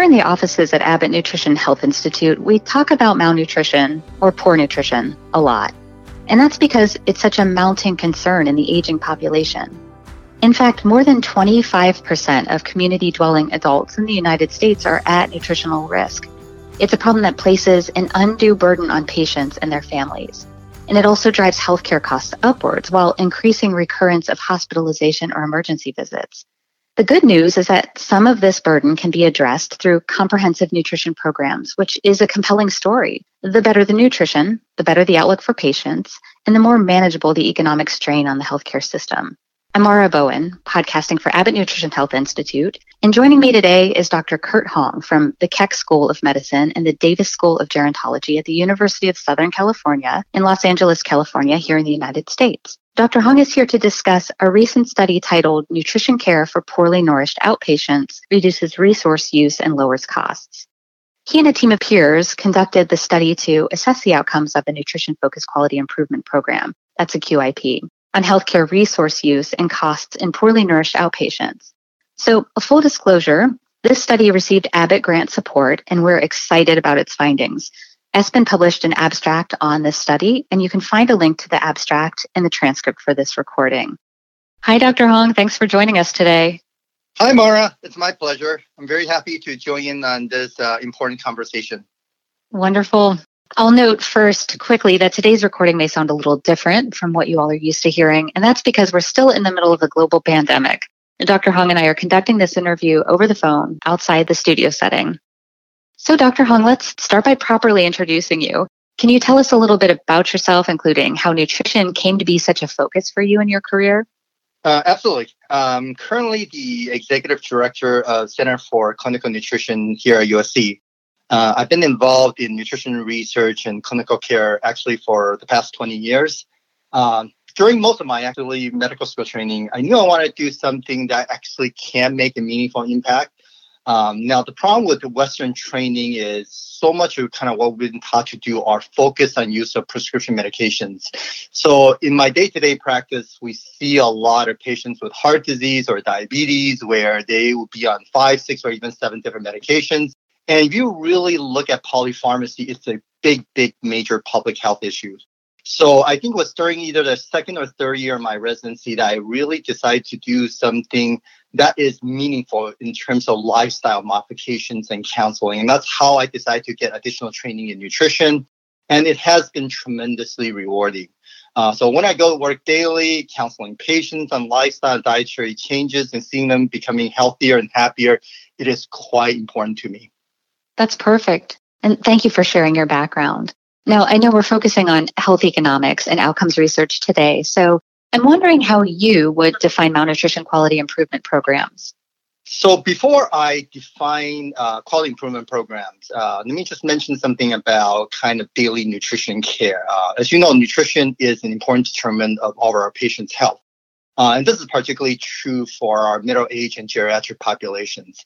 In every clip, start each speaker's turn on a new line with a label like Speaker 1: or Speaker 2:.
Speaker 1: in the offices at Abbott Nutrition Health Institute, we talk about malnutrition or poor nutrition a lot. And that's because it's such a mounting concern in the aging population. In fact, more than 25% of community-dwelling adults in the United States are at nutritional risk. It's a problem that places an undue burden on patients and their families. And it also drives healthcare costs upwards while increasing recurrence of hospitalization or emergency visits. The good news is that some of this burden can be addressed through comprehensive nutrition programs, which is a compelling story. The better the nutrition, the better the outlook for patients, and the more manageable the economic strain on the healthcare system. I'm Mara Bowen, podcasting for Abbott Nutrition Health Institute, and joining me today is Dr. Kurt Hong from the Keck School of Medicine and the Davis School of Gerontology at the University of Southern California in Los Angeles, California, here in the United States. Dr. Hong is here to discuss a recent study titled Nutrition Care for Poorly Nourished Outpatients Reduces Resource Use and Lowers Costs. He and a team of peers conducted the study to assess the outcomes of the Nutrition-Focused Quality Improvement Program, that's a QIP, on healthcare resource use and costs in poorly nourished outpatients. So, a full disclosure, this study received Abbott grant support, and we're excited about its findings. Espen published an abstract on this study, and you can find a link to the abstract in the transcript for this recording. Hi, Dr. Hong. Thanks for joining us today.
Speaker 2: Hi, Mara. It's my pleasure. I'm very happy to join in on this important conversation.
Speaker 1: Wonderful. I'll note first quickly that today's recording may sound a little different from what you all are used to hearing, and that's because we're still in the middle of a global pandemic. And Dr. Hong and I are conducting this interview over the phone outside the studio setting. So, Dr. Hong, let's start by properly introducing you. Can you tell us a little bit about yourself, including how nutrition came to be such a focus for you in your career?
Speaker 2: Absolutely. I'm currently the Executive Director of Center for Clinical Nutrition here at USC. I've been involved in nutrition research and clinical care actually for the past 20 years. During most of my medical school training, I knew I wanted to do something that actually can make a meaningful impact. Now, the problem with the Western training is so much of kind of what we've been taught to do are focused on use of prescription medications. So in my day-to-day practice, we see a lot of patients with heart disease or diabetes where they will be on 5, 6, or even 7 different medications. And if you really look at polypharmacy, it's a big, major public health issue. So I think it was during either the second or third year of my residency that I really decided to do something that is meaningful in terms of lifestyle modifications and counseling. And that's how I decided to get additional training in nutrition. And it has been tremendously rewarding. So when I go to work daily, counseling patients on lifestyle and dietary changes and seeing them becoming healthier and happier, it is quite important to me.
Speaker 1: That's perfect. And thank you for sharing your background. Now, I know we're focusing on health economics and outcomes research today, so I'm wondering how you would define malnutrition quality improvement programs.
Speaker 2: So before I define quality improvement programs, let me just mention something about kind of daily nutrition care. As you know, nutrition is an important determinant of all of our patients' health. And this is particularly true for our middle-aged and geriatric populations.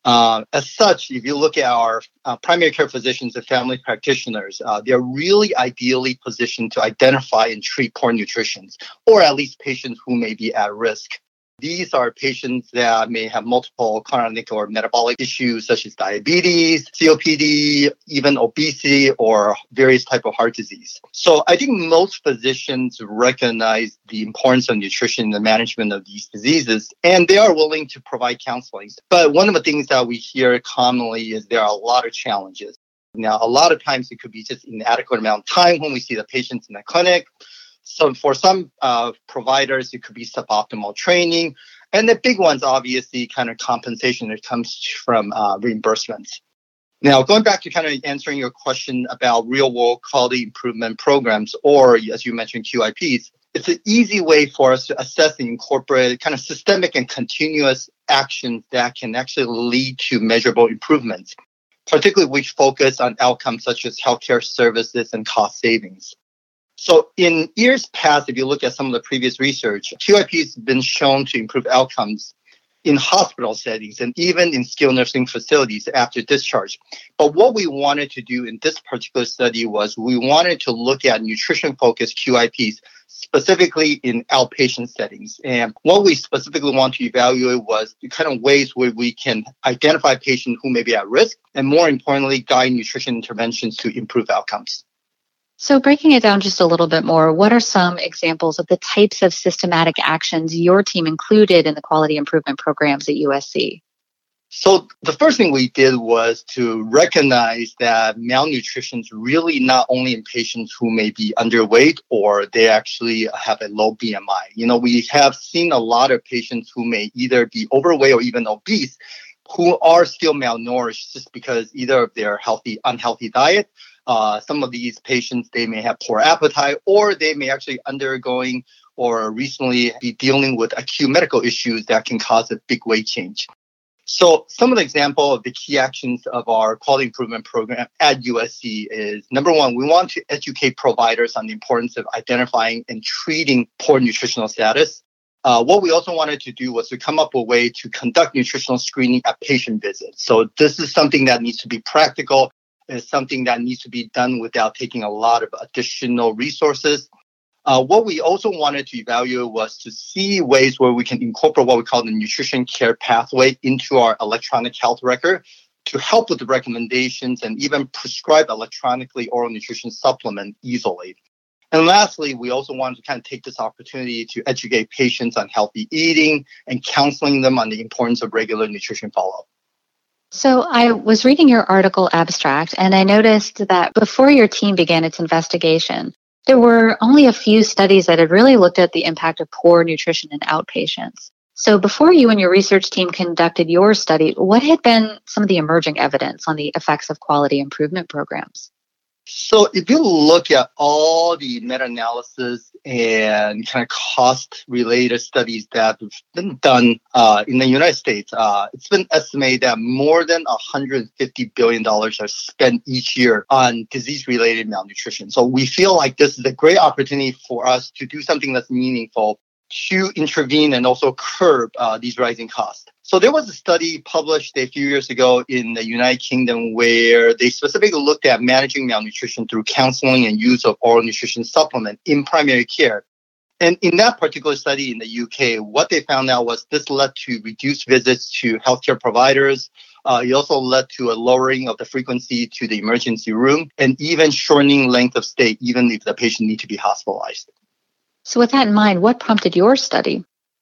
Speaker 2: As such, if you look at our primary care physicians and family practitioners, they're really ideally positioned to identify and treat poor nutrition, or at least patients who may be at risk. These are patients that may have multiple chronic or metabolic issues such as diabetes, COPD, even obesity, or various types of heart disease. So I think most physicians recognize the importance of nutrition in the management of these diseases, and they are willing to provide counseling. But one of the things that we hear commonly is there are a lot of challenges. Now, a lot of times it could be just inadequate amount of time when we see the patients in the clinic. So for some providers, it could be suboptimal training. And the big ones, obviously, kind of compensation that comes from reimbursements. Now, going back to kind of answering your question about real-world quality improvement programs, or as you mentioned, QIPs, it's an easy way for us to assess and incorporate kind of systemic and continuous actions that can actually lead to measurable improvements, particularly which focus on outcomes such as healthcare services and cost savings. So in years past, if you look at some of the previous research, QIPs have been shown to improve outcomes in hospital settings and even in skilled nursing facilities after discharge. But what we wanted to do in this particular study was we wanted to look at nutrition-focused QIPs, specifically in outpatient settings. And what we specifically want to evaluate was the kind of ways where we can identify patients who may be at risk, and more importantly, guide nutrition interventions to improve outcomes.
Speaker 1: So breaking it down just a little bit more, what are some examples of the types of systematic actions your team included in the quality improvement programs at USC?
Speaker 2: So the first thing we did was to recognize that malnutrition is really not only in patients who may be underweight or they actually have a low BMI. We have seen a lot of patients who may either be overweight or even obese who are still malnourished just because either of their unhealthy diet. Some of these patients, they may have poor appetite, or they may actually undergoing or recently be dealing with acute medical issues that can cause a big weight change. So some of the example of the key actions of our quality improvement program at USC is, number one, we want to educate providers on the importance of identifying and treating poor nutritional status. What we also wanted to do was to come up with a way to conduct nutritional screening at patient visits. So this is something that needs to be practical. It's something that needs to be done without taking a lot of additional resources. What we also wanted to evaluate was to see ways where we can incorporate what we call the nutrition care pathway into our electronic health record to help with the recommendations and even prescribe electronically oral nutrition supplement easily. And lastly, we also wanted to kind of take this opportunity to educate patients on healthy eating and counseling them on the importance of regular nutrition follow-up.
Speaker 1: So I was reading your article abstract, and I noticed that before your team began its investigation, there were only a few studies that had really looked at the impact of poor nutrition in outpatients. So before you and your research team conducted your study, what had been some of the emerging evidence on the effects of quality improvement programs?
Speaker 2: So if you look at all the meta-analysis and kind of cost-related studies that have been done in the United States, it's been estimated that more than $150 billion are spent each year on disease-related malnutrition. So we feel like this is a great opportunity for us to do something that's meaningful to intervene and also curb these rising costs. So there was a study published a few years ago in the United Kingdom where they specifically looked at managing malnutrition through counseling and use of oral nutrition supplement in primary care. And in that particular study in the UK, what they found out was this led to reduced visits to healthcare providers. It also led to a lowering of the frequency to the emergency room and even shortening length of stay, even if the patient need to be hospitalized.
Speaker 1: So with that in mind, what prompted your study?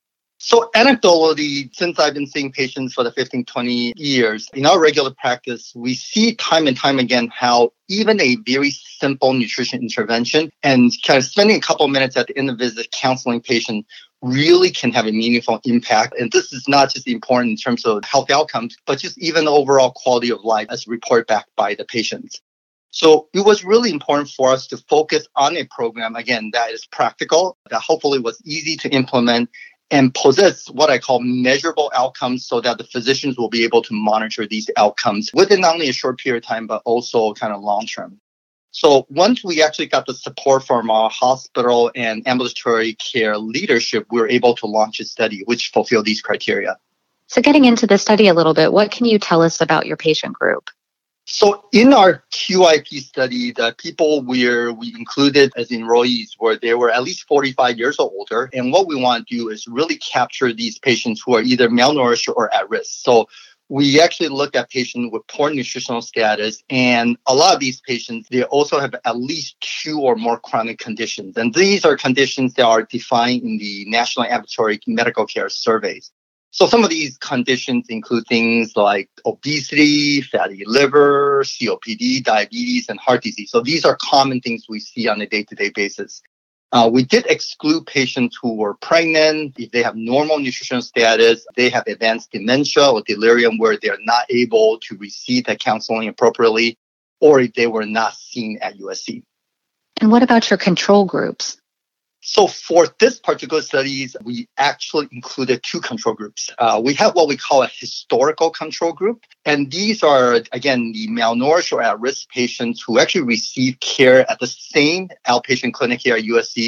Speaker 2: So anecdotally, since I've been seeing patients for the 15, 20 years, in our regular practice, we see time and time again how even a very simple nutrition intervention and kind of spending a couple of minutes at the end of the visit counseling patient really can have a meaningful impact. And this is not just important in terms of health outcomes, but just even overall quality of life as reported back by the patients. So it was really important for us to focus on a program, again, that is practical, that hopefully was easy to implement, and possess what I call measurable outcomes so that the physicians will be able to monitor these outcomes within not only a short period of time, but also kind of long term. So once we actually got the support from our hospital and ambulatory care leadership, we were able to launch a study which fulfilled these criteria.
Speaker 1: So getting into the study a little bit, what can you tell us about your patient group?
Speaker 2: So in our QIP study, the people we included as enrollees they were at least 45 years or older. And what we want to do is really capture these patients who are either malnourished or at risk. So we actually looked at patients with poor nutritional status. And a lot of these patients, they also have at least 2 or more chronic conditions. And these are conditions that are defined in the National Ambulatory Medical Care Surveys. So some of these conditions include things like obesity, fatty liver, COPD, diabetes, and heart disease. So these are common things we see on a day-to-day basis. We did exclude patients who were pregnant, if they have normal nutritional status, they have advanced dementia or delirium where they're not able to receive the counseling appropriately, or if they were not seen at USC.
Speaker 1: And what about your control groups?
Speaker 2: So for this particular studies, we actually included 2 control groups. We have what we call a historical control group. And these are, again, the malnourished or at-risk patients who actually receive care at the same outpatient clinic here at USC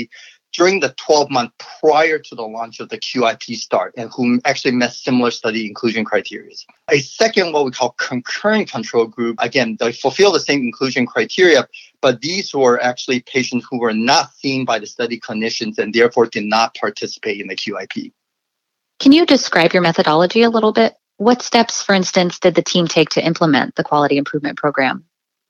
Speaker 2: during the 12-month prior to the launch of the QIP start and who actually met similar study inclusion criteria. A second, what we call concurrent control group, again, they fulfill the same inclusion criteria, but these were actually patients who were not seen by the study clinicians and therefore did not participate in the QIP.
Speaker 1: Can you describe your methodology a little bit? What steps, for instance, did the team take to implement the quality improvement program?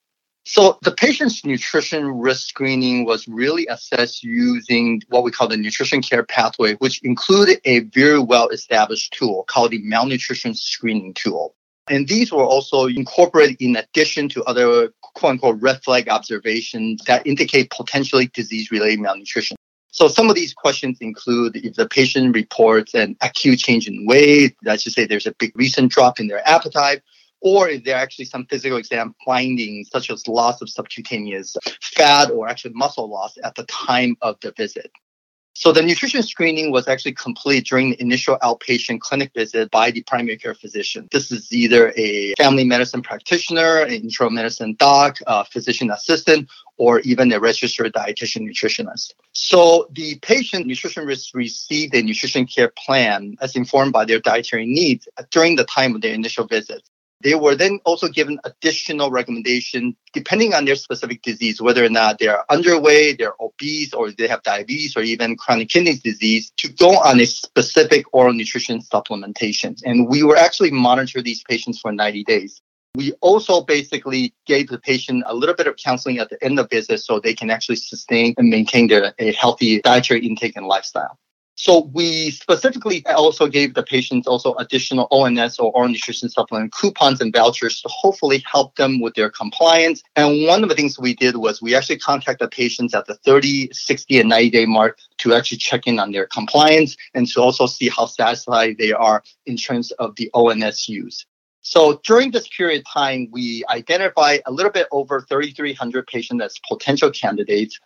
Speaker 2: So the patient's nutrition risk screening was really assessed using what we call the nutrition care pathway, which included a very well-established tool called the malnutrition screening tool. And these were also incorporated in addition to other quote-unquote red flag observations that indicate potentially disease-related malnutrition. So some of these questions include if the patient reports an acute change in weight, let's just say there's a big recent drop in their appetite, or if there are actually some physical exam findings, such as loss of subcutaneous fat or actually muscle loss at the time of the visit. So the nutrition screening was actually complete during the initial outpatient clinic visit by the primary care physician. This is either a family medicine practitioner, an internal medicine doc, a physician assistant, or even a registered dietitian nutritionist. So the patient nutrition risk received a nutrition care plan as informed by their dietary needs during the time of their initial visit. They were then also given additional recommendations depending on their specific disease, whether or not they are underweight, they're obese, or they have diabetes, or even chronic kidney disease, to go on a specific oral nutrition supplementation. And we were actually monitor these patients for 90 days. We also basically gave the patient a little bit of counseling at the end of visit so they can actually sustain and maintain a healthy dietary intake and lifestyle. So we specifically also gave the patients also additional ONS or oral nutrition supplement coupons and vouchers to hopefully help them with their compliance. And one of the things we did was we actually contacted patients at the 30, 60, and 90-day mark to actually check in on their compliance and to also see how satisfied they are in terms of the ONS use. So during this period of time, we identified a little bit over 3,300 patients as potential candidates.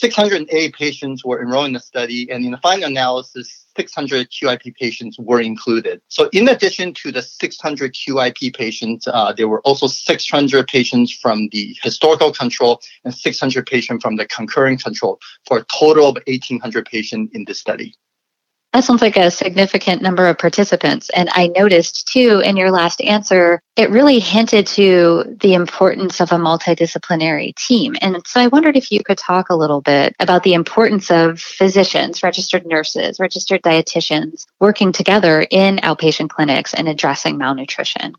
Speaker 2: 608 patients were enrolled in the study, and in the final analysis, 600 QIP patients were included. So in addition to the 600 QIP patients, there were also 600 patients from the historical control and 600 patients from the concurrent control for a total of 1,800 patients in this study.
Speaker 1: That sounds like a significant number of participants. And I noticed, too, in your last answer, it really hinted to the importance of a multidisciplinary team. And so I wondered if you could talk a little bit about the importance of physicians, registered nurses, registered dietitians working together in outpatient clinics and addressing malnutrition.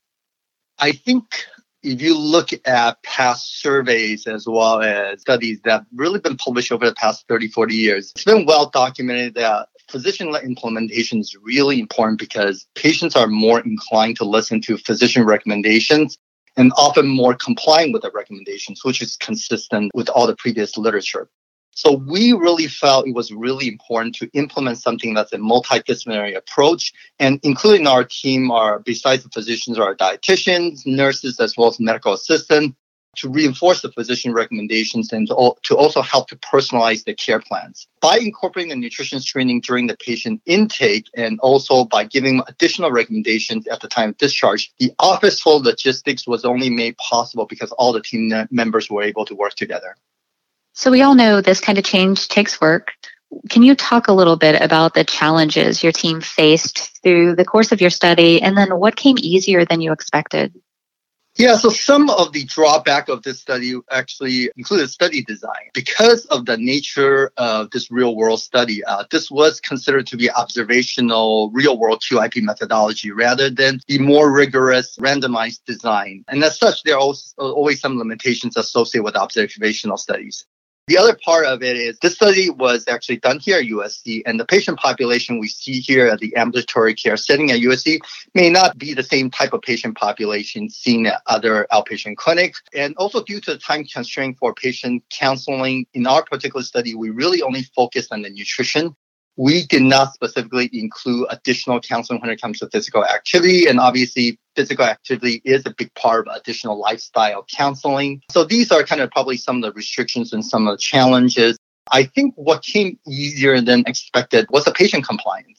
Speaker 2: I think if you look at past surveys as well as studies that have really been published over the past 30, 40 years, it's been well documented that physician-led implementation is really important because patients are more inclined to listen to physician recommendations and often more compliant with the recommendations, which is consistent with all the previous literature. So we really felt it was really important to implement something that's a multidisciplinary approach, and including our team are, besides the physicians, are dietitians, nurses, as well as medical assistants, to reinforce the physician recommendations and to also help to personalize the care plans. By incorporating the nutrition screening during the patient intake and also by giving additional recommendations at the time of discharge, the office full logistics was only made possible because all the team members were able to work together.
Speaker 1: So we all know this kind of change takes work. Can you talk a little bit about the challenges your team faced through the course of your study, and then what came easier than you expected?
Speaker 2: Yeah, so some of the drawback of this study actually included study design. Because of the nature of this real-world study, this was considered to be observational real-world QIP methodology rather than the more rigorous randomized design. And as such, there are always some limitations associated with observational studies. The other part of it is this study was actually done here at USC, and the patient population we see here at the ambulatory care setting at USC may not be the same type of patient population seen at other outpatient clinics. And also due to the time constraint for patient counseling, in our particular study, we really only focused on the nutrition. We did not specifically include additional counseling when it comes to physical activity. And obviously, physical activity is a big part of additional lifestyle counseling. So these are kind of probably some of the restrictions and some of the challenges. I think what came easier than expected was the patient compliance.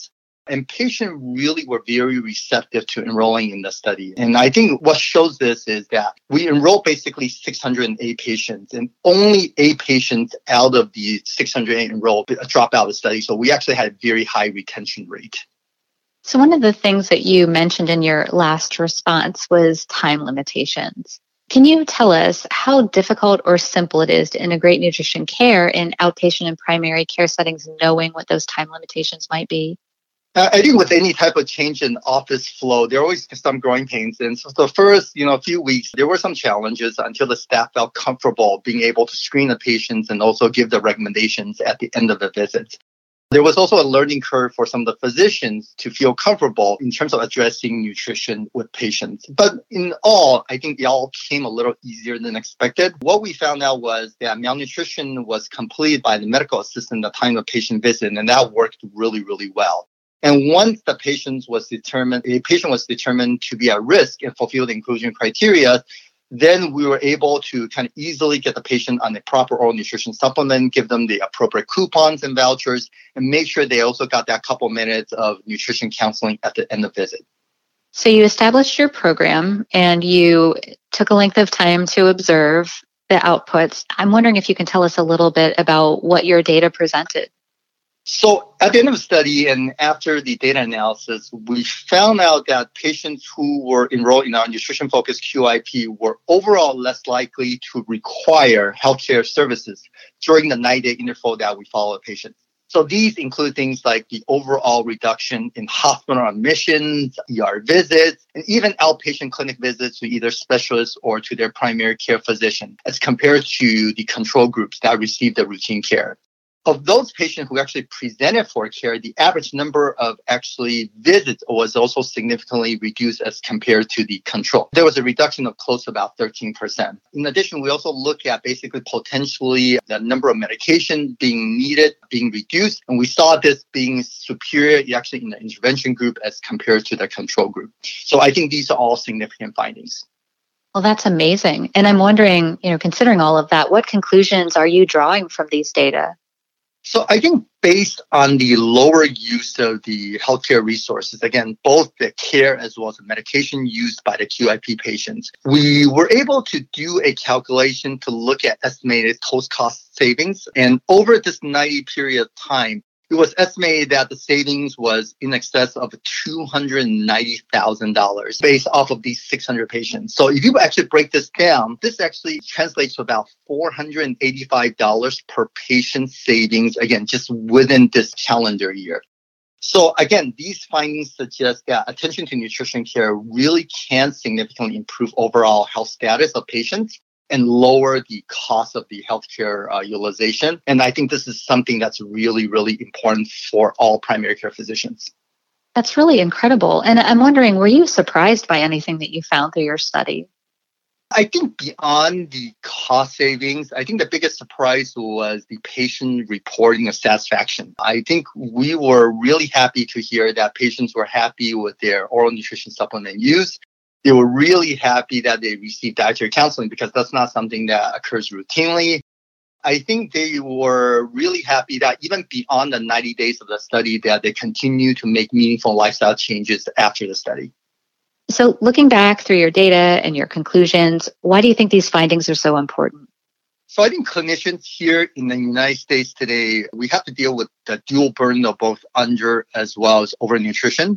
Speaker 2: And patients really were very receptive to enrolling in the study. And I think what shows this is that we enrolled basically 608 patients, and only 8 patients out of the 608 enrolled dropped out of the study. So we actually had a very high retention rate.
Speaker 1: So one of the things that you mentioned in your last response was time limitations. Can you tell us how difficult or simple it is to integrate nutrition care in outpatient and primary care settings, knowing what those time limitations might be?
Speaker 2: I think with any type of change in office flow, there are always some growing pains. And so the first, few weeks, there were some challenges until the staff felt comfortable being able to screen the patients and also give the recommendations at the end of the visit. There was also a learning curve for some of the physicians to feel comfortable in terms of addressing nutrition with patients. But in all, I think it all came a little easier than expected. What we found out was that malnutrition was completed by the medical assistant at the time of patient visit, and that worked really, really well. And once a patient was determined to be at risk and fulfill the inclusion criteria, then we were able to kind of easily get the patient on the proper oral nutrition supplement, give them the appropriate coupons and vouchers, and make sure they also got that couple minutes of nutrition counseling at the end of the visit.
Speaker 1: So you established your program and you took a length of time to observe the outputs. I'm wondering if you can tell us a little bit about what your data presented.
Speaker 2: So at the end of the study and after the data analysis, we found out that patients who were enrolled in our nutrition-focused QIP were overall less likely to require healthcare services during the 90-day interval that we follow a patient. So these include things like the overall reduction in hospital admissions, ER visits, and even outpatient clinic visits to either specialists or to their primary care physician, as compared to the control groups that received the routine care. Of those patients who actually presented for care, the average number of visits was also significantly reduced as compared to the control. There was a reduction of close to about 13%. In addition, we also look at basically potentially the number of medications being needed, being reduced. And we saw this being superior actually in the intervention group as compared to the control group. So I think these are all significant findings.
Speaker 1: Well, that's amazing. And I'm wondering, considering all of that, what conclusions are you drawing from these data?
Speaker 2: So I think based on the lower use of the healthcare resources, again, both the care as well as the medication used by the QIP patients, we were able to do a calculation to look at estimated total cost savings. And over this 90 period of time, it was estimated that the savings was in excess of $290,000 based off of these 600 patients. So if you actually break this down, this actually translates to about $485 per patient savings, again, just within this calendar year. So again, these findings suggest that attention to nutrition care really can significantly improve overall health status of patients and lower the cost of the healthcare utilization. And I think this is something that's really, really important for all primary care physicians.
Speaker 1: That's really incredible. And I'm wondering, were you surprised by anything that you found through your study?
Speaker 2: I think beyond the cost savings, I think the biggest surprise was the patient reporting of satisfaction. I think we were really happy to hear that patients were happy with their oral nutrition supplement use. They were really happy that they received dietary counseling because that's not something that occurs routinely. I think they were really happy that even beyond the 90 days of the study, that they continue to make meaningful lifestyle changes after the study.
Speaker 1: So looking back through your data and your conclusions, why do you think these findings are so important?
Speaker 2: So I think clinicians here in the United States today, we have to deal with the dual burden of both under as well as overnutrition.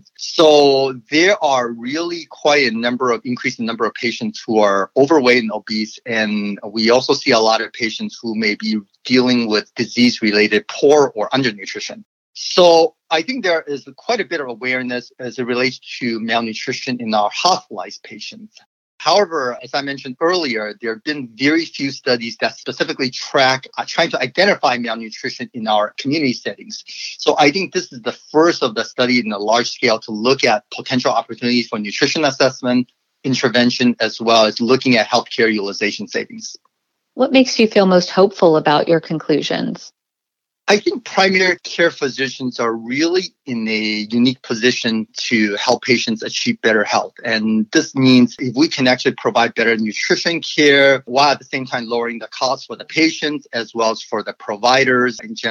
Speaker 2: So there are really quite a increasing number of patients who are overweight and obese. And we also see a lot of patients who may be dealing with disease-related poor or undernutrition. So I think there is quite a bit of awareness as it relates to malnutrition in our hospitalized patients. However, as I mentioned earlier, there have been very few studies that specifically trying to identify malnutrition in our community settings. So I think this is the first of the study in a large scale to look at potential opportunities for nutrition assessment, intervention, as well as looking at healthcare utilization savings.
Speaker 1: What makes you feel most hopeful about your conclusions?
Speaker 2: I think primary care physicians are really in a unique position to help patients achieve better health. And this means if we can actually provide better nutrition care while at the same time lowering the cost for the patients as well as for the providers in general.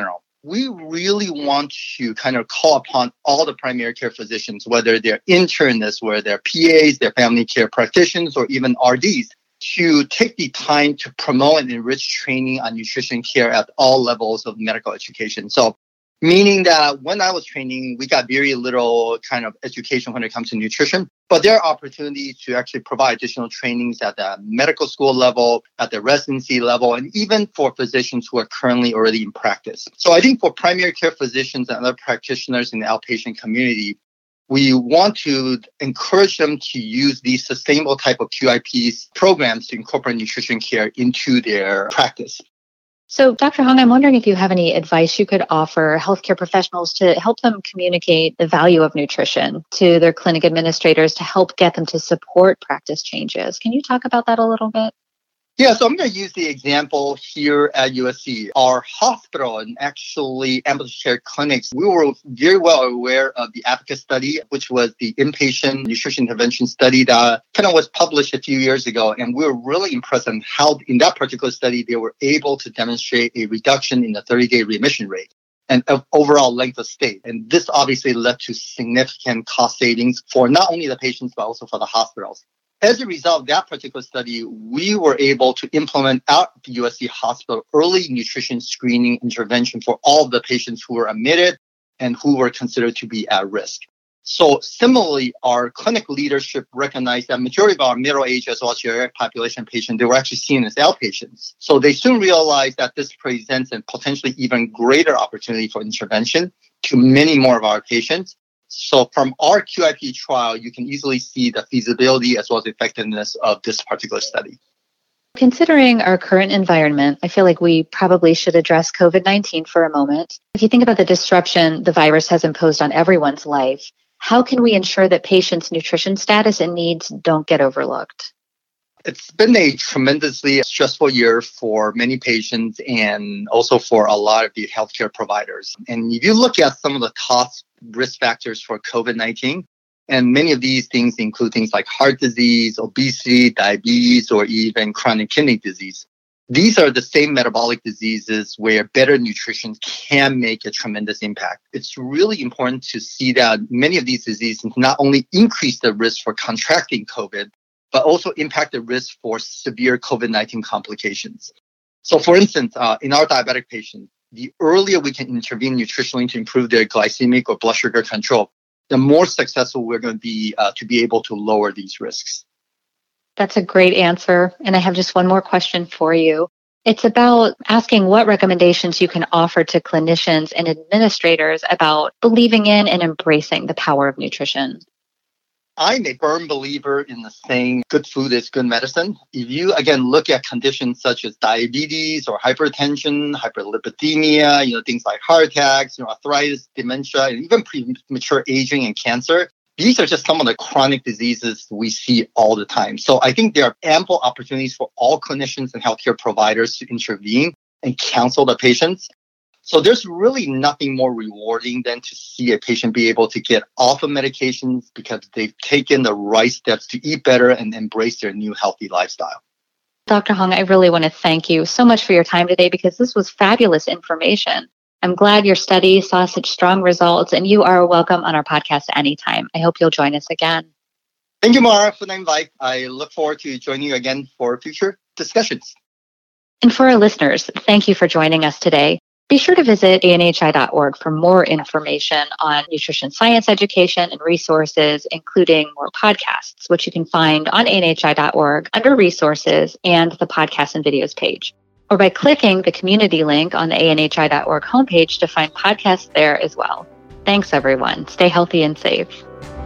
Speaker 2: we really want to kind of call upon all the primary care physicians, whether they're internists, whether they're PAs, they're family care practitioners, or even RDs, to take the time to promote and enrich training on nutrition care at all levels of medical education. So meaning that when I was training, we got very little kind of education when it comes to nutrition, but there are opportunities to actually provide additional trainings at the medical school level, at the residency level, and even for physicians who are currently already in practice. So I think for primary care physicians and other practitioners in the outpatient community, we want to encourage them to use these sustainable type of QIPs programs to incorporate nutrition care into their practice.
Speaker 1: So, Dr. Hong, I'm wondering if you have any advice you could offer healthcare professionals to help them communicate the value of nutrition to their clinic administrators to help get them to support practice changes. Can you talk about that a little bit?
Speaker 2: Yeah, so I'm going to use the example here at USC. Our hospital and actually ambulatory care clinics, we were very well aware of the APICA study, which was the inpatient nutrition intervention study that kind of was published a few years ago. And we were really impressed on how in that particular study, they were able to demonstrate a reduction in the 30-day remission rate and overall length of stay. And this obviously led to significant cost savings for not only the patients, but also for the hospitals. As a result of that particular study, we were able to implement at the USC hospital early nutrition screening intervention for all of the patients who were admitted and who were considered to be at risk. So similarly, our clinic leadership recognized that majority of our middle-aged as well as geriatric population patients, they were actually seen as outpatients. So they soon realized that this presents a potentially even greater opportunity for intervention to many more of our patients. So from our QIP trial, you can easily see the feasibility as well as effectiveness of this particular study.
Speaker 1: Considering our current environment, I feel like we probably should address COVID-19 for a moment. If you think about the disruption the virus has imposed on everyone's life, how can we ensure that patients' nutrition status and needs don't get overlooked?
Speaker 2: It's been a tremendously stressful year for many patients and also for a lot of the healthcare providers. And if you look at some of the top risk factors for COVID-19, and many of these things include things like heart disease, obesity, diabetes, or even chronic kidney disease. These are the same metabolic diseases where better nutrition can make a tremendous impact. It's really important to see that many of these diseases not only increase the risk for contracting COVID, but also impact the risk for severe COVID-19 complications. So for instance, in our diabetic patients, the earlier we can intervene nutritionally to improve their glycemic or blood sugar control, the more successful we're going to be able to lower these risks.
Speaker 1: That's a great answer. And I have just one more question for you. It's about asking what recommendations you can offer to clinicians and administrators about believing in and embracing the power of nutrition.
Speaker 2: I'm a firm believer in the saying, good food is good medicine. If you, again, look at conditions such as diabetes or hypertension, hyperlipidemia, things like heart attacks, arthritis, dementia, and even premature aging and cancer, these are just some of the chronic diseases we see all the time. So I think there are ample opportunities for all clinicians and healthcare providers to intervene and counsel the patients. So there's really nothing more rewarding than to see a patient be able to get off of medications because they've taken the right steps to eat better and embrace their new healthy lifestyle.
Speaker 1: Dr. Hong, I really want to thank you so much for your time today because this was fabulous information. I'm glad your study saw such strong results, and you are welcome on our podcast anytime. I hope you'll join us again.
Speaker 2: Thank you, Mara, for the invite. I look forward to joining you again for future discussions.
Speaker 1: And for our listeners, thank you for joining us today. Be sure to visit anhi.org for more information on nutrition science education and resources, including more podcasts, which you can find on anhi.org under resources and the podcasts and videos page, or by clicking the community link on the anhi.org homepage to find podcasts there as well. Thanks, everyone. Stay healthy and safe.